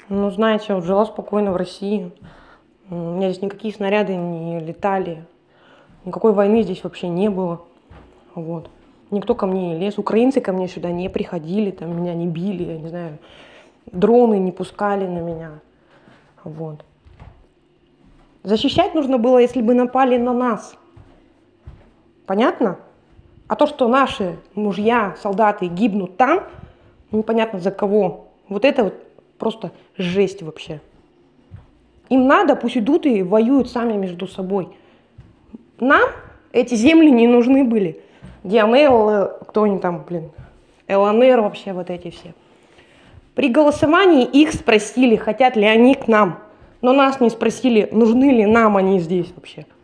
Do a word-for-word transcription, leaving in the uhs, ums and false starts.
Ну, знаете, вот жила спокойно в России. У меня здесь никакие снаряды не летали. Никакой войны здесь вообще не было. Вот. Никто ко мне не лез. Украинцы ко мне сюда не приходили, там меня не били, я не знаю. Дроны не пускали на меня. Вот. Защищать нужно было, если бы напали на нас. Понятно? А то, что наши мужья, солдаты гибнут там, непонятно за кого. Вот это вот просто жесть вообще. Им надо, пусть идут и воюют сами между собой. Нам эти земли не нужны были. Диамел, кто они там, блин, ЛНР вообще, вот эти все. При голосовании их спросили, хотят ли они к нам. Но нас не спросили, нужны ли нам они здесь вообще.